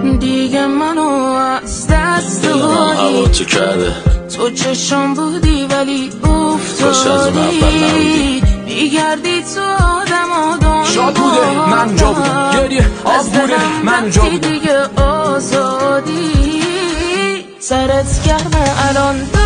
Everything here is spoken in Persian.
دیگه منو از دست دادی. تو کرده تو چشم بودی ولی افتادی، میگردی تو آدم آدم. شاد بوده من جا بودم، گریه آب بوده من جا بودم. دیگه آزادی سرت گرمه الان